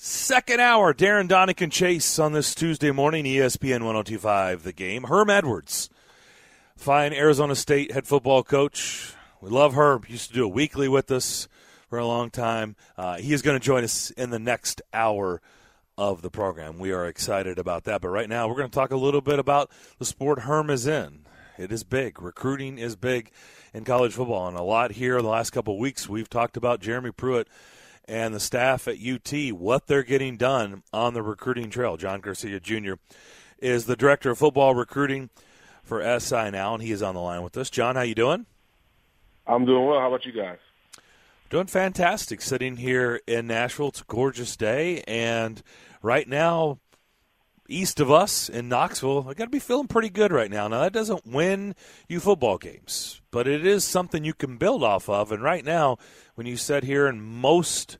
Second hour, Darren Donick and Chase on this Tuesday morning, ESPN 102.5 The Game. Herm Edwards, fine Arizona State head football coach. We love Herm. He used to do a weekly with us for a long time. He is going to join us in the next hour of the program. We are excited about that. But right now, we're going to talk a little bit about the sport Herm is in. It is big. Recruiting is big in college football. And a lot here in the last couple of weeks, we've talked about Jeremy Pruitt and the staff at UT, what they're getting done on the recruiting trail. John Garcia Jr. is the director of football recruiting for SI now, and he is on the line with us. John, how you doing? I'm doing well. How about you guys? Doing fantastic. Sitting here in Nashville. It's a gorgeous day, and right now, east of us in Knoxville, I got to be feeling pretty good right now. Now, that doesn't win you football games, but it is something you can build off of. And right now, when you sit here in most,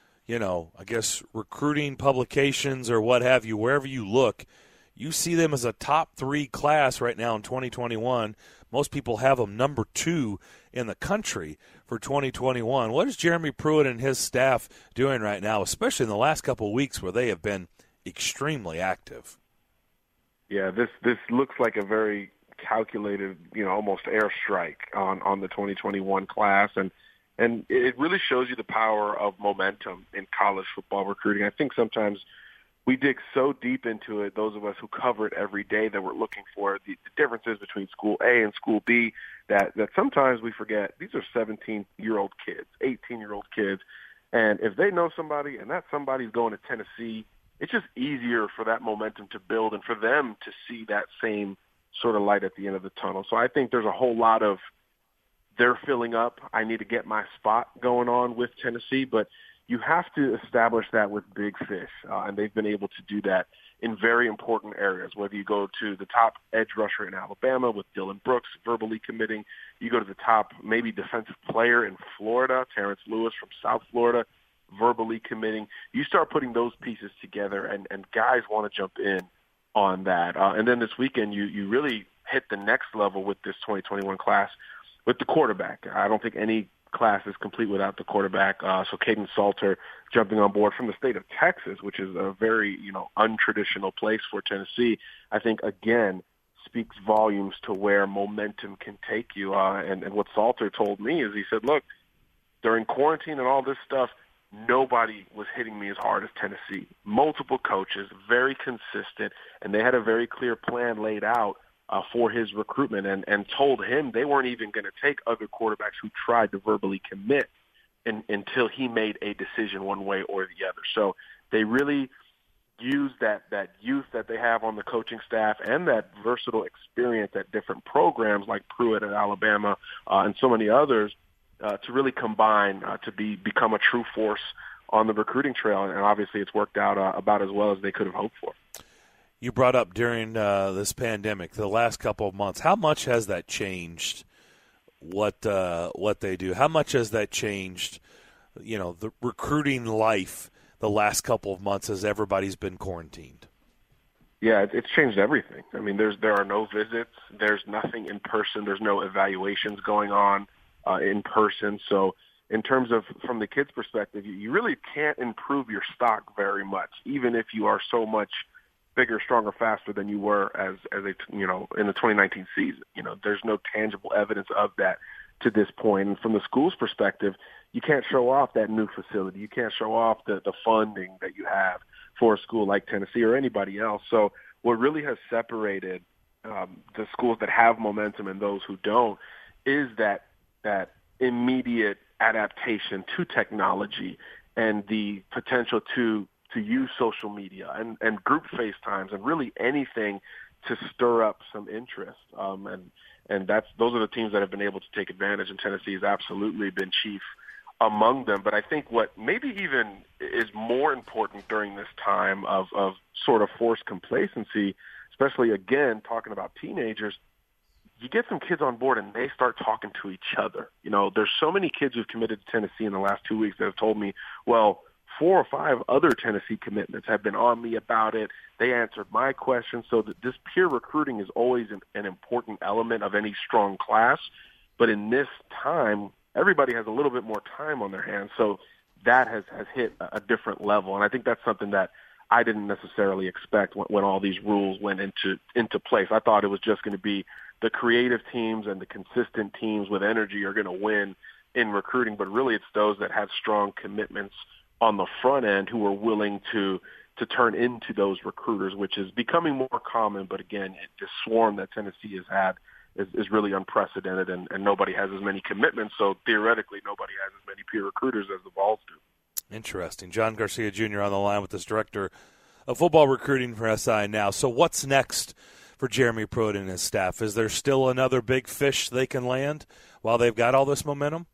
I guess recruiting publications or what have you, wherever you look, you see them as a top 3 class right now in 2021. Most people have them number 2 in the country for 2021. What is Jeremy Pruitt and his staff doing right now, especially in the last couple of weeks where they have been extremely active? Yeah, this looks like a very calculated, almost airstrike on the 2021 class, and it really shows you the power of momentum in college football recruiting. I think sometimes we dig so deep into it, those of us who cover it every day, that we're looking for the differences between School A and School B, that sometimes we forget these are 17-year-old kids, 18-year-old kids, and if they know somebody and that somebody's going to Tennessee, it's just easier for that momentum to build and for them to see that same sort of light at the end of the tunnel. So I think there's a whole lot of they're filling up, I need to get my spot going on with Tennessee, but you have to establish that with big fish, and they've been able to do that in very important areas, whether you go to the top edge rusher in Alabama with Dylan Brooks verbally committing, you go to the top maybe defensive player in Florida, Terrence Lewis from South Florida, verbally committing. You start putting those pieces together, and guys want to jump in on that. And then this weekend, you really hit the next level with this 2021 class with the quarterback. I don't think any class is complete without the quarterback. So Caden Salter jumping on board from the state of Texas, which is a very, untraditional place for Tennessee, I think, again, speaks volumes to where momentum can take you. And what Salter told me is he said, look, during quarantine and all this stuff, nobody was hitting me as hard as Tennessee. Multiple coaches, very consistent, and they had a very clear plan laid out for his recruitment and told him they weren't even going to take other quarterbacks who tried to verbally commit until he made a decision one way or the other. So they really used that youth that they have on the coaching staff and that versatile experience at different programs like Pruitt at Alabama and so many others to really combine to become a true force on the recruiting trail. And obviously it's worked out about as well as they could have hoped for. You brought up during this pandemic, the last couple of months, how much has that changed what they do? How much has that changed, the recruiting life the last couple of months as everybody's been quarantined? Yeah, it's changed everything. I mean, there are no visits. There's nothing in person. There's no evaluations going on in person. So in terms of from the kids' perspective, you really can't improve your stock very much, even if you are so much bigger, stronger, faster than you were as a in the 2019 season. There's no tangible evidence of that to this point. And from the school's perspective, you can't show off that new facility. You can't show off the funding that you have for a school like Tennessee or anybody else. So what really has separated the schools that have momentum and those who don't is that immediate adaptation to technology and the potential to use social media and group FaceTimes and really anything to stir up some interest. And those are the teams that have been able to take advantage, and Tennessee has absolutely been chief among them. But I think what maybe even is more important during this time of sort of forced complacency, especially, again, talking about teenagers, you get some kids on board and they start talking to each other. There's so many kids who've committed to Tennessee in the last 2 weeks that have told me, well, 4 or 5 other Tennessee commitments have been on me about it. They answered my questions. So that this peer recruiting is always an important element of any strong class. But in this time, everybody has a little bit more time on their hands. So that has hit a different level. And I think that's something that I didn't necessarily expect when all these rules went into place. I thought it was just going to be the creative teams and the consistent teams with energy are going to win in recruiting, but really it's those that have strong commitments on the front end who are willing to turn into those recruiters, which is becoming more common. But again, the swarm that Tennessee has had is really unprecedented, and nobody has as many commitments, so theoretically nobody has as many peer recruiters as the Vols do. Interesting. John Garcia Jr. on the line with this director of football recruiting for SI now. So what's next for Jeremy Pruitt and his staff? Is there still another big fish they can land while they've got all this momentum?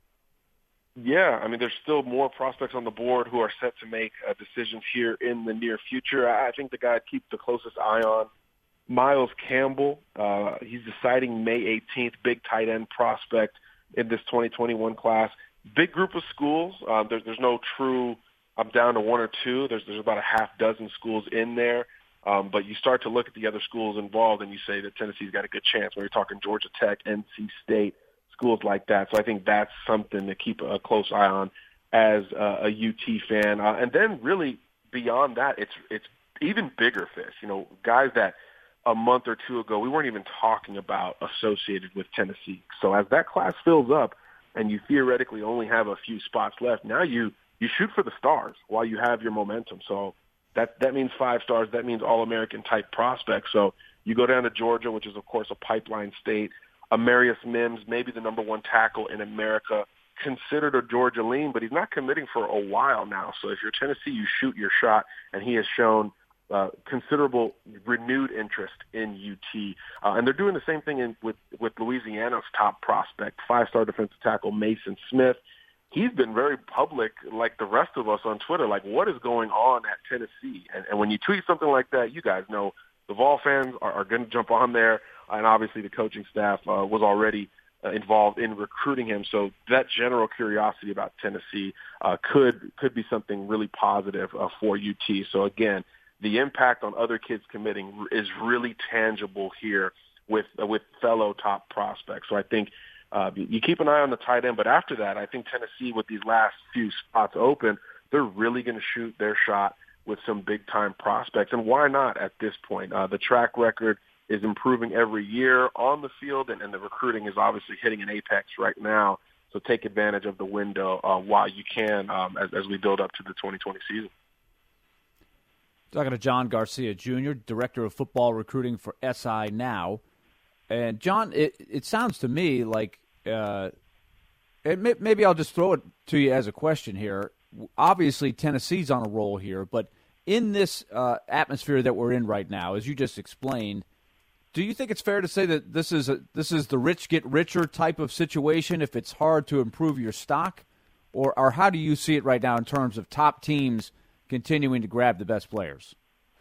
Yeah, I mean, there's still more prospects on the board who are set to make decisions here in the near future. I think the guy I'd keep the closest eye on, Miles Campbell. He's deciding May 18th, big tight end prospect in this 2021 class. Big group of schools. There's no true, I'm down to one or two. There's about a half dozen schools in there. But you start to look at the other schools involved and you say that Tennessee's got a good chance. When you're talking Georgia Tech, NC State, schools like that. So I think that's something to keep a close eye on as a UT fan. And then really beyond that, it's even bigger fish. You know, guys that a month or two ago we weren't even talking about associated with Tennessee. So as that class fills up and you theoretically only have a few spots left, now you shoot for the stars while you have your momentum. So that means 5 stars. That means All-American type prospects. So you go down to Georgia, which is, of course, a pipeline state. Amarius Mims, maybe the number 1 tackle in America, considered a Georgia lean, but he's not committing for a while now. So if you're Tennessee, you shoot your shot, and he has shown considerable renewed interest in UT. And they're doing the same thing with Louisiana's top prospect, 5-star defensive tackle Mason Smith. He's been very public, like the rest of us on Twitter, like what is going on at Tennessee? And when you tweet something like that, you guys know the Vol fans are going to jump on there. And obviously the coaching staff was already involved in recruiting him. So that general curiosity about Tennessee could be something really positive for UT. So again, the impact on other kids committing is really tangible here with fellow top prospects. So I think you keep an eye on the tight end, but after that, I think Tennessee, with these last few spots open, they're really going to shoot their shot with some big-time prospects. And why not at this point? The track record is improving every year on the field, and the recruiting is obviously hitting an apex right now. So take advantage of the window while you can as we build up to the 2020 season. Talking to John Garcia Jr., Director of Football Recruiting for SI Now. And, John, it sounds to me like maybe I'll just throw it to you as a question here. Obviously, Tennessee's on a roll here, but in this atmosphere that we're in right now, as you just explained, do you think it's fair to say that this is the rich get richer type of situation if it's hard to improve your stock? Or how do you see it right now in terms of top teams continuing to grab the best players?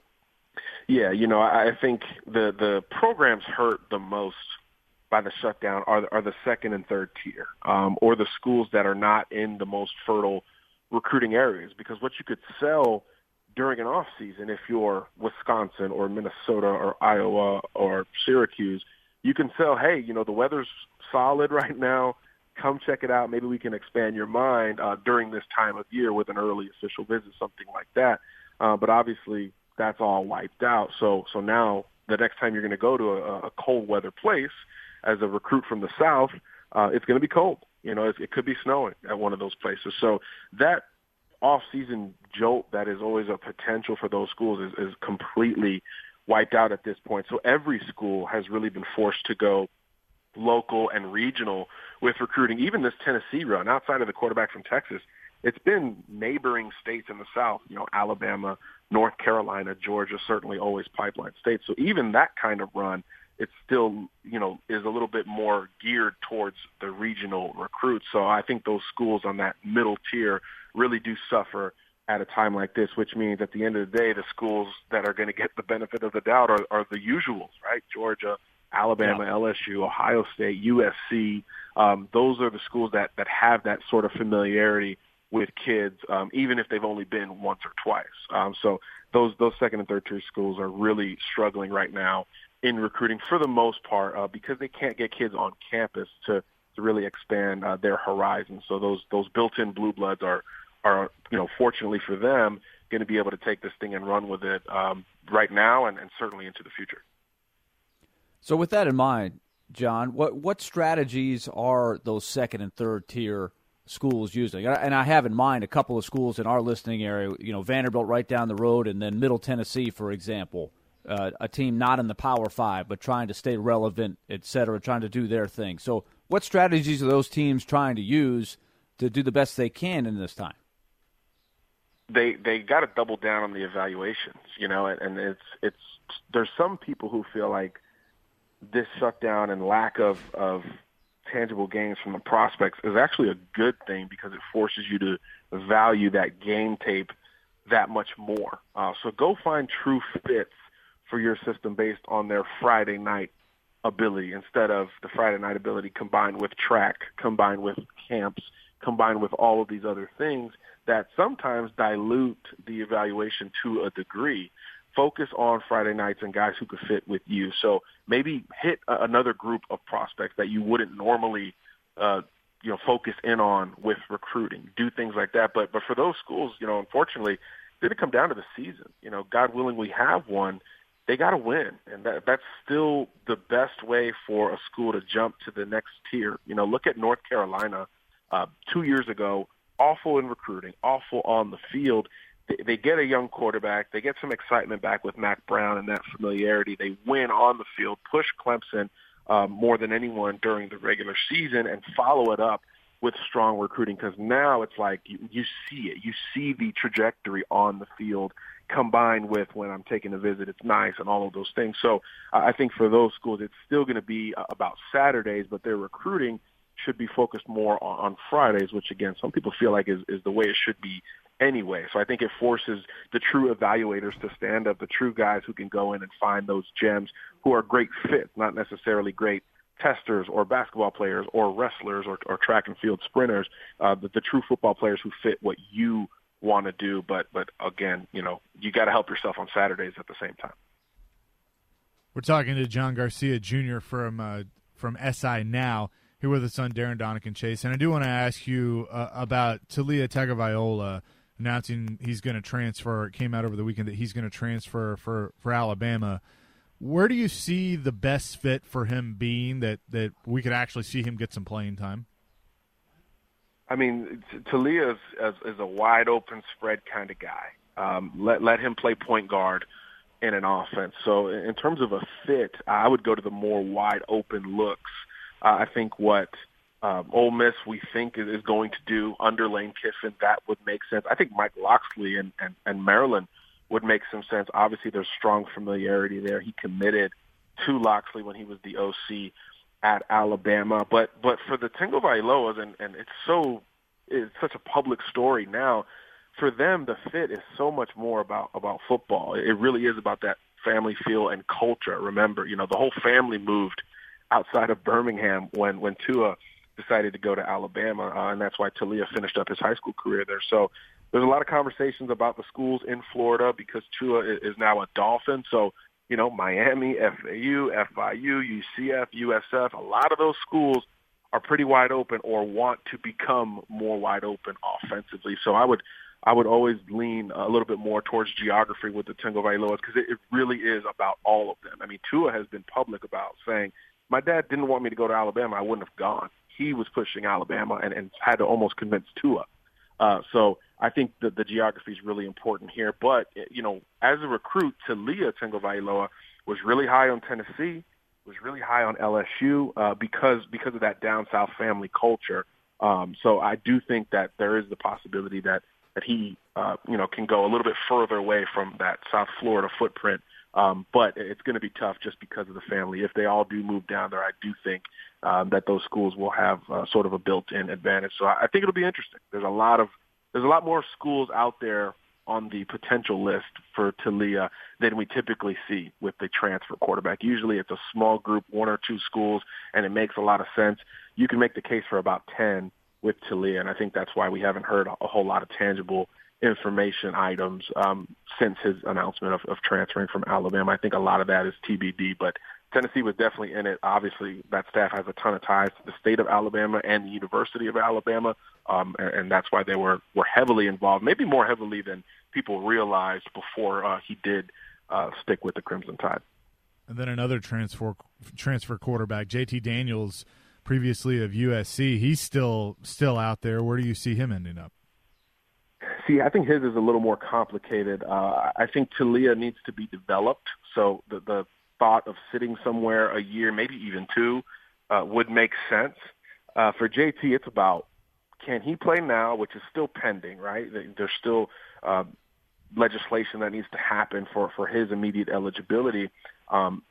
Yeah, I think the programs hurt the most by the shutdown are the second and third tier, or the schools that are not in the most fertile recruiting areas. Because what you could sell during an off season, if you're Wisconsin or Minnesota or Iowa or Syracuse, you can sell, hey, the weather's solid right now. Come check it out. Maybe we can expand your mind during this time of year with an early official visit, something like that. But obviously, that's all wiped out. So now the next time you're going to go to a cold weather place as a recruit from the South, it's going to be cold. It could be snowing at one of those places. So that off-season jolt that is always a potential for those schools is completely wiped out at this point. So every school has really been forced to go local and regional with recruiting. Even this Tennessee run, outside of the quarterback from Texas, it's been neighboring states in the South, Alabama, North Carolina, Georgia, certainly always pipeline states. So even that kind of run, it still, is a little bit more geared towards the regional recruits. So I think those schools on that middle tier really do suffer at a time like this, which means at the end of the day, the schools that are going to get the benefit of the doubt are the usuals, right? Georgia, Alabama, yeah. LSU, Ohio State, USC. Those are the schools that have that sort of familiarity with kids, even if they've only been once or twice. So those second and third tier schools are really struggling right now in recruiting for the most part because they can't get kids on campus to really expand their horizons. So those built-in blue bloods are are fortunately for them, going to be able to take this thing and run with it right now and certainly into the future. So with that in mind, John, what strategies are those second and third tier schools using? And I have in mind a couple of schools in our listening area, Vanderbilt right down the road, and then Middle Tennessee, for example, a team not in the Power 5 but trying to stay relevant, et cetera, trying to do their thing. So what strategies are those teams trying to use to do the best they can in this time? They got to double down on the evaluations, and it's there's some people who feel like this shutdown and lack of tangible gains from the prospects is actually a good thing because it forces you to value that game tape that much more. So go find true fits for your system based on their Friday night ability instead of the Friday night ability combined with track, combined with camps, combined with all of these other things that sometimes dilute the evaluation to a degree. Focus on Friday nights and guys who could fit with you. So maybe hit another group of prospects that you wouldn't normally, focus in on with recruiting. Do things like that. But for those schools, unfortunately, it's going to come down to the season. God willing, we have one. They got to win, and that's still the best way for a school to jump to the next tier. Look at North Carolina 2 years ago. Awful in recruiting, awful on the field. They get a young quarterback. They get some excitement back with Mac Brown and that familiarity. They win on the field, push Clemson more than anyone during the regular season, and follow it up with strong recruiting because now it's like you see it. You see the trajectory on the field combined with when I'm taking a visit, it's nice and all of those things. So I think for those schools, it's still going to be about Saturdays, but their recruiting should be focused more on Fridays, which, again, some people feel like is the way it should be anyway. So I think it forces the true evaluators to stand up, the true guys who can go in and find those gems who are great fits, not necessarily great testers or basketball players or wrestlers or track and field sprinters, the true football players who fit what you want to do. But again, you got to help yourself on Saturdays at the same time. We're talking to John Garcia Jr. from SI Now, here with us on Darren Donican Chase. And I do want to ask you about Taulia Tagovailoa announcing he's going to transfer. It came out over the weekend that he's going to transfer for Alabama. Where do you see the best fit for him being that we could actually see him get some playing time? I mean, Taulia is a wide-open spread kind of guy. Let him play point guard in an offense. So in terms of a fit, I would go to the more wide-open looks. I think what Ole Miss we think is going to do under Lane Kiffin, that would make sense. I think Mike Locksley and Maryland would make some sense. Obviously, there's strong familiarity there. He committed to Locksley when he was the OC at Alabama. But for the Tagovailoas, and it's such a public story now, for them the fit is so much more about football. It really is about that family feel and culture. Remember, the whole family moved outside of Birmingham when Tua decided to go to Alabama, and that's why Taulia finished up his high school career there. So there's a lot of conversations about the schools in Florida because Tua is now a Dolphin. So, Miami, FAU, FIU, UCF, USF, a lot of those schools are pretty wide open or want to become more wide open offensively. So I would always lean a little bit more towards geography with the Tagovailoas because it really is about all of them. I mean, Tua has been public about saying, my dad didn't want me to go to Alabama. I wouldn't have gone. He was pushing Alabama and had to almost convince Tua. So I think that the geography is really important here. But, as a recruit, Taulia Tagovailoa was really high on Tennessee, was really high on LSU because of that down south family culture. So I do think that there is the possibility that he, can go a little bit further away from that South Florida footprint. But it's going to be tough just because of the family. If they all do move down there, I do think that those schools will have sort of a built-in advantage. So I think it'll be interesting. There's a lot more schools out there on the potential list for Taulia than we typically see with the transfer quarterback. Usually it's a small group, one or two schools, and it makes a lot of sense. You can make the case for about 10 with Taulia, and I think that's why we haven't heard a whole lot of tangible information items since his announcement of transferring from Alabama. I think a lot of that is TBD, but Tennessee was definitely in it. Obviously, that staff has a ton of ties to the state of Alabama and the University of Alabama, and that's why they were heavily involved, maybe more heavily than people realized before he did stick with the Crimson Tide. And then another transfer quarterback, JT Daniels, previously of USC. He's still out there. Where do you see him ending up? See, I think his is a little more complicated. I think Taulia needs to be developed, so the thought of sitting somewhere a year, maybe even two, would make sense. For JT, it's about, can he play now, which is still pending, right? There's still legislation that needs to happen for his immediate eligibility, and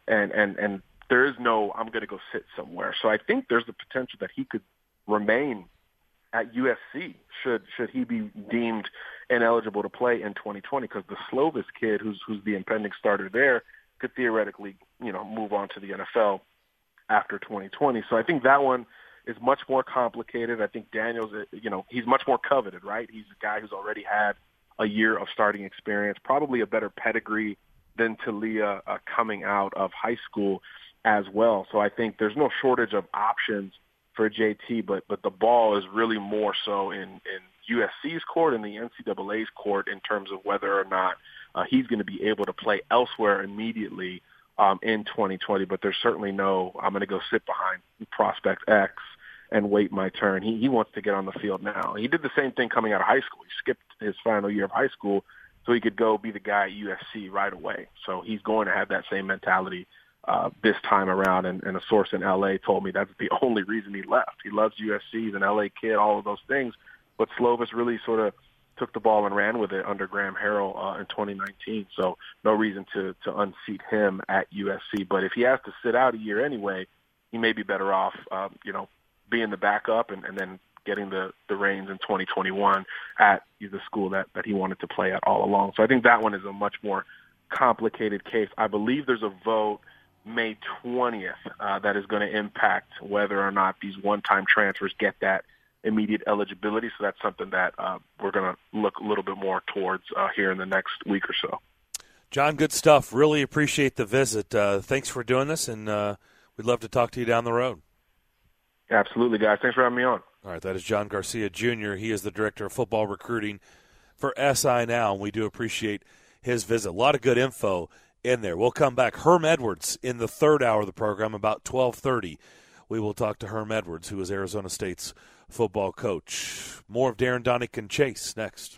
there is no, I'm going to go sit somewhere. So I think there's the potential that he could remain at USC should he be deemed ineligible to play in 2020, because the Slovis kid, who's the impending starter there, could theoretically, move on to the NFL after 2020. So I think that one is much more complicated. I think Daniels, he's much more coveted, right? He's a guy who's already had a year of starting experience, probably a better pedigree than Taulia coming out of high school as well. So I think there's no shortage of options for JT, but the ball is really more so in USC's court and the NCAA's court in terms of whether or not he's going to be able to play elsewhere immediately in 2020. But there's certainly no, I'm going to go sit behind prospect X and wait my turn. He wants to get on the field now. He did the same thing coming out of high school. He skipped his final year of high school so he could go be the guy at USC right away. So he's going to have that same mentality this time around, and a source in L.A. told me that's the only reason he left. He loves USC, he's an L.A. kid, all of those things, but Slovis really sort of took the ball and ran with it under Graham Harrell in 2019, so no reason to unseat him at USC. But if he has to sit out a year anyway, he may be better off, being the backup and then getting the reins in 2021 at the school that he wanted to play at all along. So I think that one is a much more complicated case. I believe there's a vote May 20th that is going to impact whether or not these one-time transfers get that immediate eligibility. So that's something that we're going to look a little bit more towards here in the next week or so. John, good stuff. Really appreciate the visit. Thanks for doing this, and we'd love to talk to you down the road. Absolutely, guys. Thanks for having me on. All right, that is John Garcia Jr. He is the Director of Football Recruiting for SI Now, and we do appreciate his visit. A lot of good info in there. We'll come back. Herm Edwards in the third hour of the program, about 12:30. We will talk to Herm Edwards, who is Arizona State's football coach. More of Darren Donick and Chase next.